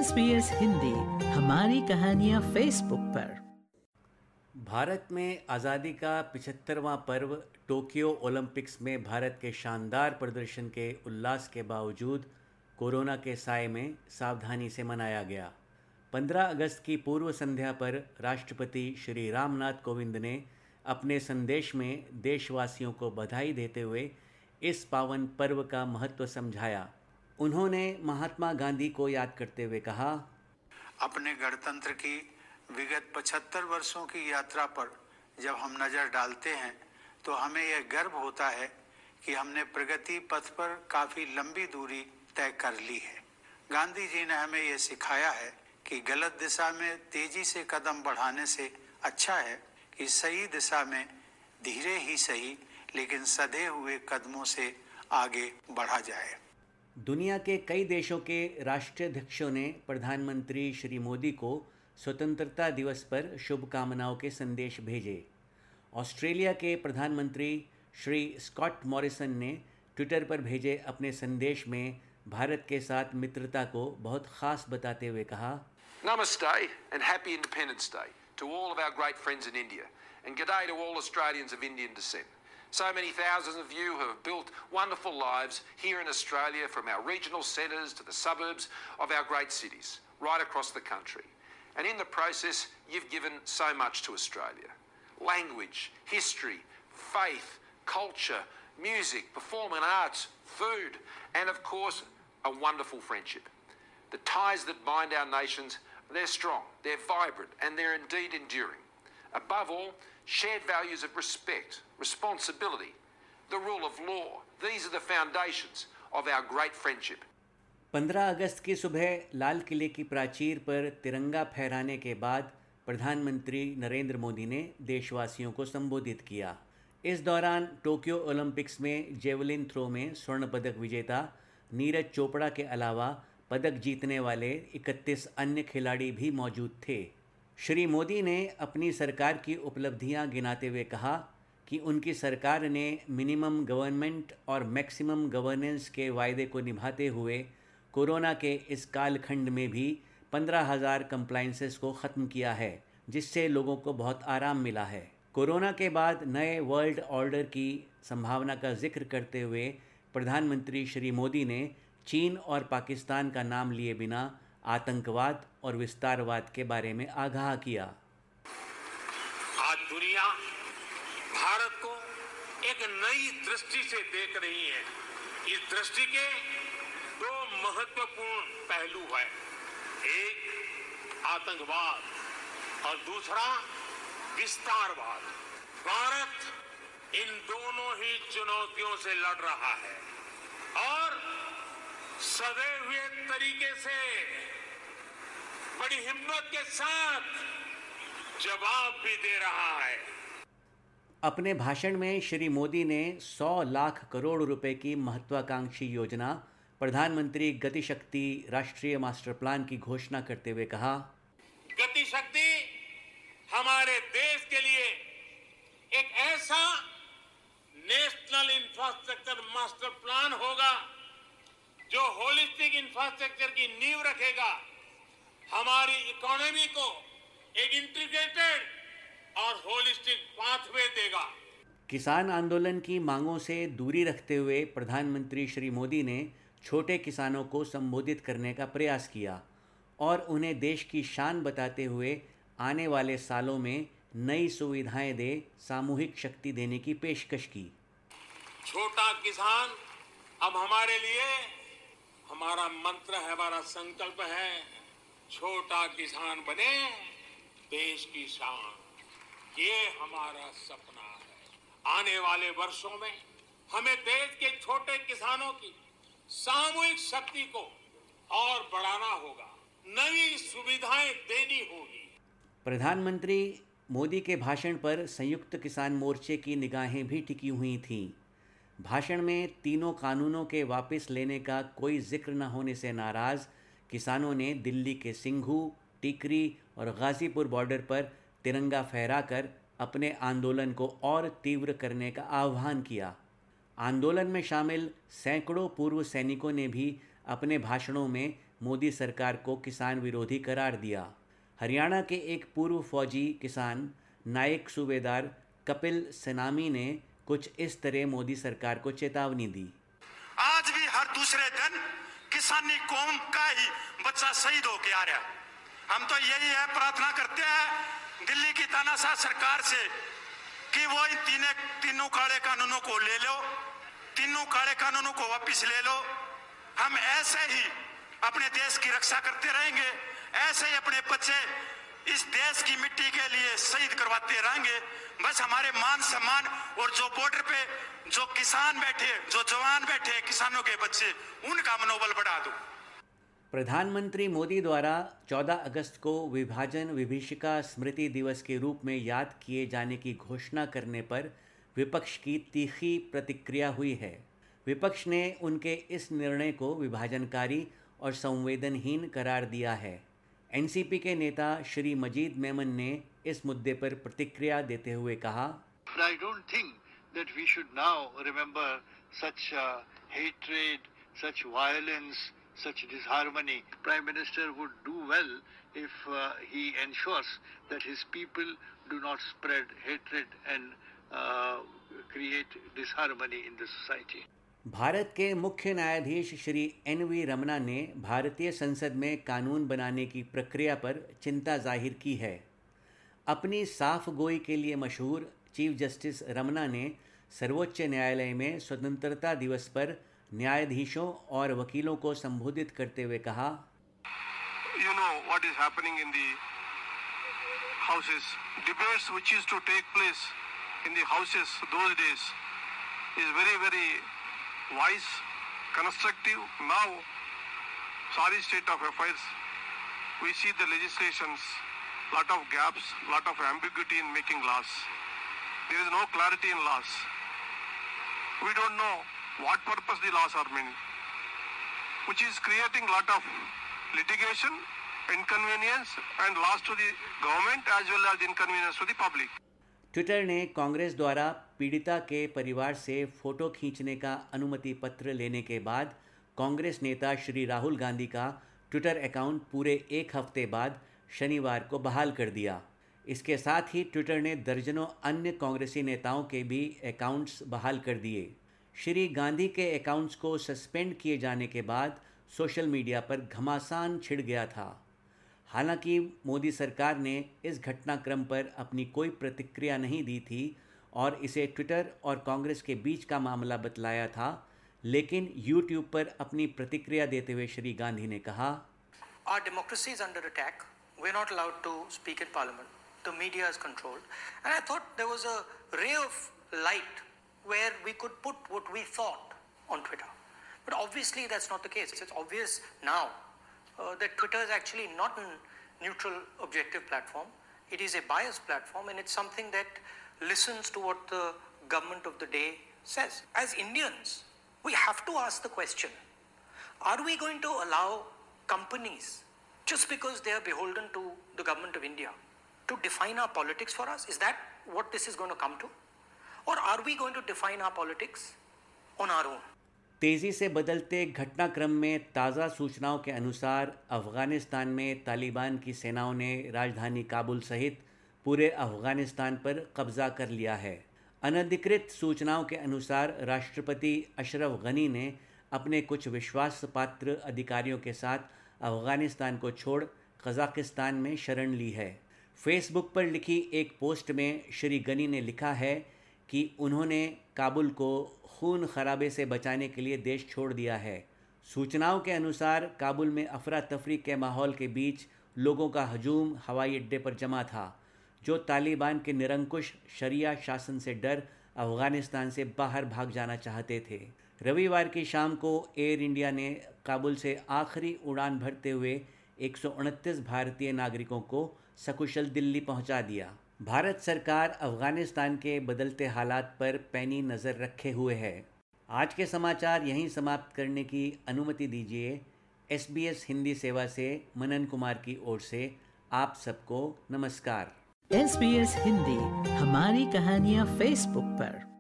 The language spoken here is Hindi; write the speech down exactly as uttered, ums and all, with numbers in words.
एस बी एस हिंदी, हमारी कहानियाँ फेसबुक पर। भारत में आज़ादी का पचहत्तरवां पर्व टोक्यो ओलंपिक्स में भारत के शानदार प्रदर्शन के उल्लास के बावजूद कोरोना के साए में सावधानी से मनाया गया। पंद्रह अगस्त की पूर्व संध्या पर राष्ट्रपति श्री रामनाथ कोविंद ने अपने संदेश में देशवासियों को बधाई देते हुए इस पावन पर्व का महत्व समझाया। उन्होंने महात्मा गांधी को याद करते हुए कहा, अपने गणतंत्र की विगत पचहत्तर वर्षों की यात्रा पर जब हम नज़र डालते हैं तो हमें यह गर्व होता है कि हमने प्रगति पथ पर काफ़ी लंबी दूरी तय कर ली है। गांधी जी ने हमें यह सिखाया है कि गलत दिशा में तेजी से कदम बढ़ाने से अच्छा है कि सही दिशा में धीरे ही सही लेकिन सधे हुए कदमों से आगे बढ़ा जाए। दुनिया के कई देशों के राष्ट्राध्यक्षों ने प्रधानमंत्री श्री मोदी को स्वतंत्रता दिवस पर शुभकामनाओं के संदेश भेजे। ऑस्ट्रेलिया के प्रधानमंत्री श्री स्कॉट मॉरिसन ने ट्विटर पर भेजे अपने संदेश में भारत के साथ मित्रता को बहुत खास बताते हुए कहा, Namaste and happy Independence Day to all of our great friends in India, and g'day to all Australians of Indian descent. So many thousands of you have built wonderful lives here in Australia, from our regional centres to the suburbs of our great cities, right across the country. And in the process, you've given so much to Australia. Language, history, faith, culture, music, performing arts, food, and of course, a wonderful friendship. The ties that bind our nations, they're strong, they're vibrant, and they're indeed enduring. Above all, shared values of respect, responsibility, the rule of law. These are the foundations of our great friendship. पंद्रह अगस्त की सुबह लाल किले की प्राचीर पर तिरंगा फहराने के बाद प्रधानमंत्री नरेंद्र मोदी ने देशवासियों को संबोधित किया। इस दौरान टोक्यो ओलंपिक्स में जेवलिन थ्रो में स्वर्ण पदक विजेता नीरज चोपड़ा के अलावा पदक जीतने वाले इकतीस अन्य खिलाड़ी भी मौजूद थे। श्री मोदी ने अपनी सरकार की उपलब्धियां गिनाते हुए कहा कि उनकी सरकार ने मिनिमम गवर्नमेंट और मैक्सिमम गवर्नेंस के वायदे को निभाते हुए कोरोना के इस कालखंड में भी पंद्रह हज़ार कंप्लाइंसेस को ख़त्म किया है, जिससे लोगों को बहुत आराम मिला है। कोरोना के बाद नए वर्ल्ड ऑर्डर की संभावना का जिक्र करते हुए प्रधानमंत्री श्री मोदी ने चीन और पाकिस्तान का नाम लिए बिना आतंकवाद और विस्तारवाद के बारे में आगाह किया। आज दुनिया भारत को एक नई दृष्टि से देख रही है। इस दृष्टि के दो महत्वपूर्ण पहलू है, एक आतंकवाद और दूसरा विस्तारवाद। भारत इन दोनों ही चुनौतियों से लड़ रहा है और सदे हुए तरीके से बड़ी हिम्मत के साथ जवाब भी दे रहा है। अपने भाषण में श्री मोदी ने सौ लाख करोड़ रुपए की महत्वाकांक्षी योजना प्रधानमंत्री गति शक्ति राष्ट्रीय मास्टर प्लान की घोषणा करते हुए कहा, गति शक्ति हमारे देश के लिए एक ऐसा नेशनल इंफ्रास्ट्रक्चर मास्टर प्लान होगा जो होलिस्टिक इंफ्रास्ट्रक्चर की नींव रखेगा, हमारी इकोनॉमी को एक इंटीग्रेटेड और होलिस्टिक पाथवे देगा। किसान आंदोलन की मांगों से दूरी रखते हुए प्रधानमंत्री श्री मोदी ने छोटे किसानों को संबोधित करने का प्रयास किया और उन्हें देश की शान बताते हुए आने वाले सालों में नई सुविधाएं दे सामूहिक शक्ति देने की पेशकश की। छोटा किसान अब हमारे लिए हमारा मंत्र है, हमारा संकल्प है, छोटा किसान बने देश की शान। ये हमारा सपना है। आने वाले वर्षों में हमें देश के छोटे किसानों की सामूहिक शक्ति को और बढ़ाना होगा, नई सुविधाएं देनी होगी। प्रधानमंत्री मोदी के भाषण पर संयुक्त किसान मोर्चे की निगाहें भी टिकी हुई थीं। भाषण में तीनों कानूनों के वापस लेने का कोई जिक्र न होने से नाराज़ किसानों ने दिल्ली के सिंघू, टिकरी और गाज़ीपुर बॉर्डर पर तिरंगा फहराकर अपने आंदोलन को और तीव्र करने का आह्वान किया। आंदोलन में शामिल सैकड़ों पूर्व सैनिकों ने भी अपने भाषणों में मोदी सरकार को किसान विरोधी करार दिया। हरियाणा के एक पूर्व फौजी किसान नायक सूबेदार कपिल सेनामी ने कुछ इस तरह मोदी सरकार को चेतावनी दी। आज भी हर दूसरे दिन किसानी कौम का ही बच्चा शहीद होके आ रहा। हम तो यही है प्रार्थना करते हैं दिल्ली की तानाशाह सरकार से कि वो इन तीन तीनों काले कानूनों को ले लो, तीनों काले कानूनों को वापस ले लो। हम ऐसे ही अपने देश की रक्षा करते रहेंगे, ऐसे ही अपने बच्चे इस देश की मिट्टी के लिए शहीद करवाते रहेंगे। बस हमारे मान सम्मान और जो बॉर्डर पे जो किसान बैठे, जो जवान बैठे, किसानों के बच्चे, उनका मनोबल बढ़ा दो। प्रधानमंत्री मोदी द्वारा चौदह अगस्त को विभाजन विभीषिका स्मृति दिवस के रूप में याद किए जाने की घोषणा करने पर विपक्ष की तीखी प्रतिक्रिया हुई है। विपक्ष ने उनके इस निर्णय को विभाजनकारी और संवेदनहीन करार दिया है। एनसीपी के नेता श्री मजीद मेमन ने इस मुद्दे पर प्रतिक्रिया देते हुए कहा, I don't think that we should now remember such uh, hatred, such violence, such disharmony. Prime Minister would do well if uh, he ensures that his people do not spread hatred and uh, create disharmony in the society. Bharat के मुख्य न्यायाधीश श्री एन वी रमना ने भारतीय संसद में कानून बनाने की प्रक्रिया पर चिंता जाहिर की है। अपनी साफ गोई के लिए मशहूर चीफ जस्टिस रमना ने सर्वोच्च न्यायालय में स्वतंत्रता दिवस पर न्यायाधीशों और वकीलों को संबोधित करते हुए कहा, You know what is happening in the houses. Debates which used to take place in the houses those days is very, very wise, constructive. Now, sorry state of affairs, we see the legislations, lot of gaps, lot of ambiguity in making laws. There is no clarity in laws. We don't know what purpose the laws are meant, which is creating lot of litigation, inconvenience and loss to the government as well as inconvenience to the public. Twitter ने कांग्रेस द्वारा पीड़िता के परिवार से फोटो खींचने का अनुमति पत्र लेने के बाद कांग्रेस नेता श्री राहुल गांधी का ट्विटर अकाउंट पूरे एक हफ्ते बाद शनिवार को बहाल कर दिया। इसके साथ ही ट्विटर ने दर्जनों अन्य कांग्रेसी नेताओं के भी अकाउंट्स बहाल कर दिए। श्री गांधी के अकाउंट्स को सस्पेंड किए जाने के बाद सोशल मीडिया पर घमासान छिड़ गया था। हालांकि मोदी सरकार ने इस घटनाक्रम पर अपनी कोई प्रतिक्रिया नहीं दी थी और इसे ट्विटर और कांग्रेस के बीच का मामला बतलाया था, लेकिन यूट्यूब पर अपनी प्रतिक्रिया देते हुए श्री गांधी ने कहा, Our democracy is under attack. We're not allowed to speak in parliament. The media is controlled. And I thought there was a ray of light where we could put what we thought on Twitter. But obviously that's not the case. It's obvious now uh, that Twitter is actually not a neutral, objective platform. It is a biased platform, and it's something that listens to what the government of the day says. As Indians, we have to ask the question, are we going to allow companies, just because they are beholden to the government of India, to define our politics for us? Is that what this is going to come to? Or are we going to define our politics on our own? तेज़ी से बदलते घटनाक्रम में ताज़ा सूचनाओं के अनुसार अफ़गानिस्तान में तालिबान की सेनाओं ने राजधानी काबुल सहित पूरे अफ़गानिस्तान पर कब्ज़ा कर लिया है। अनधिकृत सूचनाओं के अनुसार राष्ट्रपति अशरफ गनी ने अपने कुछ विश्वासपात्र अधिकारियों के साथ अफ़गानिस्तान को छोड़ कज़ाकिस्तान में शरण ली है। फेसबुक पर लिखी एक पोस्ट में श्री गनी ने लिखा है कि उन्होंने काबुल को खून खराबे से बचाने के लिए देश छोड़ दिया है। सूचनाओं के अनुसार काबुल में अफरा तफरी के माहौल के बीच लोगों का हजूम हवाई अड्डे पर जमा था, जो तालिबान के निरंकुश शरिया शासन से डर अफ़गानिस्तान से बाहर भाग जाना चाहते थे। रविवार की शाम को एयर इंडिया ने काबुल से आखिरी उड़ान भरते हुए एक सौ उनतीस भारतीय नागरिकों को सकुशल दिल्ली पहुंचा दिया। भारत सरकार अफ़गानिस्तान के बदलते हालात पर पैनी नज़र रखे हुए है। आज के समाचार यहीं समाप्त करने की अनुमति दीजिए। एस बी एस हिंदी सेवा से मनन कुमार की ओर से आप सबको नमस्कार। एस बी एस हिंदी, हमारी कहानियाँ फेसबुक पर।